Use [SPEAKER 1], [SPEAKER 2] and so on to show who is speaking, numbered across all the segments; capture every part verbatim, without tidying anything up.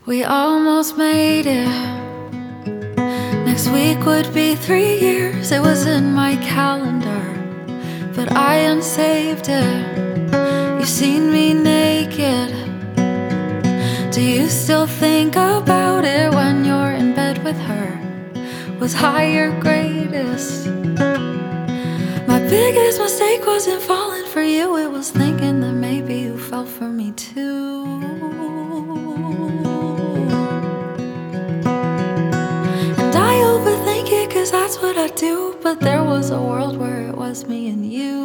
[SPEAKER 1] We almost made it. Next week would be three years. It was in my calendar, but I unsaved it. You've seen me naked. Do you still think about it when you're in bed with her? Was high your greatest? My biggest mistake wasn't falling for you. It was thinking that maybe you fell for me too. Cause that's what I do, but there was a world where it was me and you.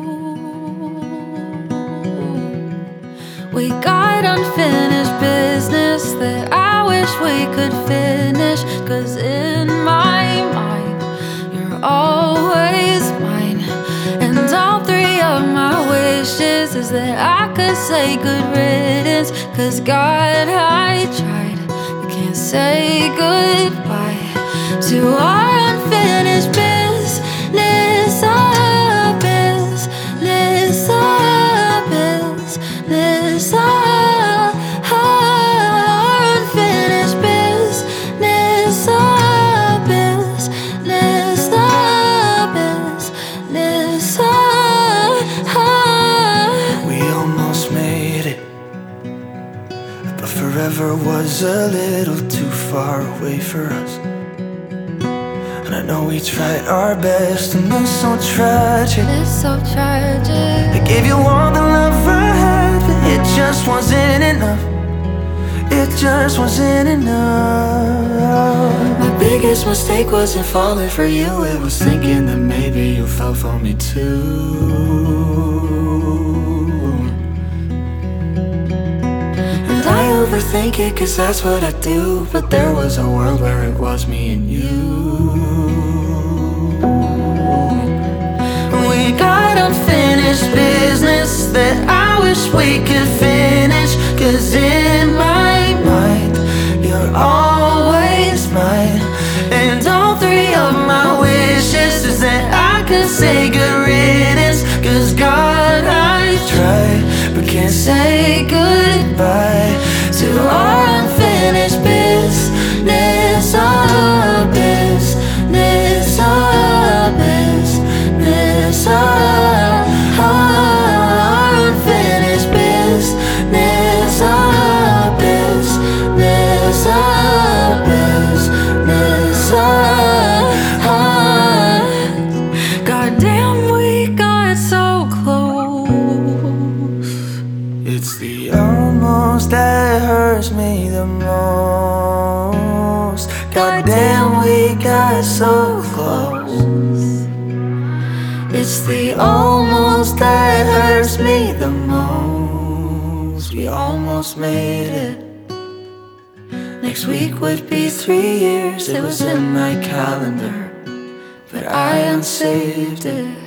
[SPEAKER 1] We got unfinished business that I wish we could finish. Cause in my mind, you're always mine. And all three of my wishes is that I could say good riddance. Cause God, I tried, you can't say goodbye to our unfinished business, our business, our business, our unfinished business, our business, our business, our.
[SPEAKER 2] We almost made it, but forever was a little too far away for us. And I know we tried our best, and it's so tragic.
[SPEAKER 1] It's so tragic.
[SPEAKER 2] I gave you all the love I had, but it just wasn't enough. It just wasn't enough.
[SPEAKER 1] My biggest mistake wasn't falling for you. It was thinking that maybe you fell for me too. And I overthink it, cause that's what I do. But there was a world where it was me and you. We got unfinished business that I wish we could finish. Cause in my mind, you're always mine. And all three of my wishes is that I could say good riddance. Cause God, I tried, but can't say goodbye to our unfinished business, our business, our business, our, our unfinished business, our business, our business, our, our. Goddamn, we got so close.
[SPEAKER 2] It's the almost that hurts me the most. Goddamn, we got so close.
[SPEAKER 1] It's the almost that hurts me the most. We almost made it. Next week would be three years. It was in my calendar, but I unsaved it.